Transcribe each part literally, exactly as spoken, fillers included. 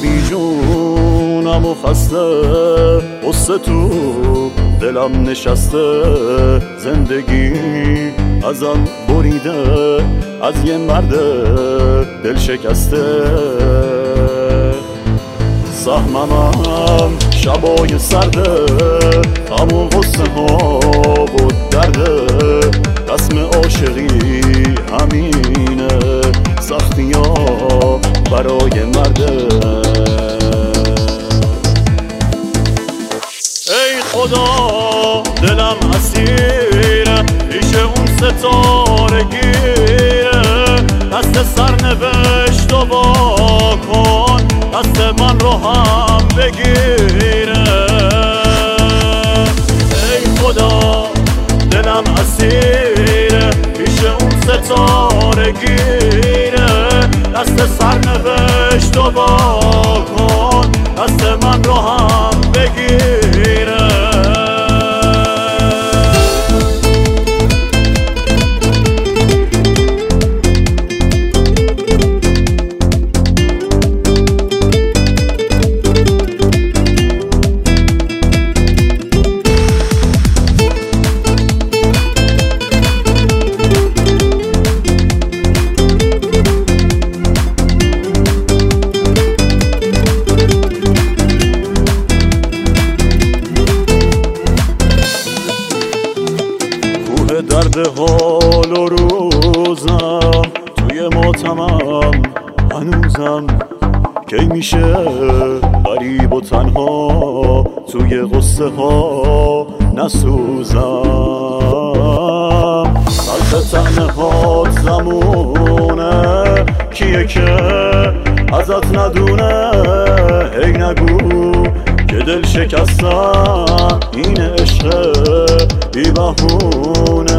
بیجونم و خسته، قصه تو دلم نشسته، زندگی ازم بریده از یه مرد دل شکسته. سهممم شبای سرده، غم و غصه ها و درده، رسم عاشقی همینه، سختی ها برای مرده. ای خدا دلم اسیره، پیش اون ستاره گیره، دست سرنوشت و وا کن، دست من رو هم بگیره. ای خدا دلم اسیره، پیش اون ستاره گیره، دست سرنوشت و وا کن، دست من رو هم بگیره. درد حال و روزم توی ماتمم هنوزم، کی میشه غریب و تنها توی قصه ها نسوزم. سلخ تنه هات زمونه، کیه که ازت ندونه، هی نگو که دل شکستن این عشق بی بهونه.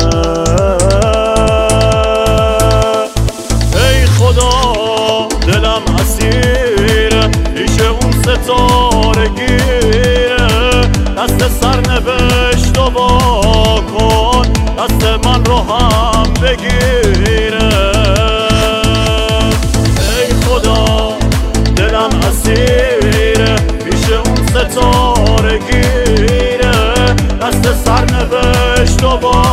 ای خدا دلم اسیره، پیش اون ستاره گیره، دست سرنوشت و وا کن، دست من رو هم بگیره. ای خدا دلم اسیره، پیش اون ستاره گیره، دست سرنوشت و وا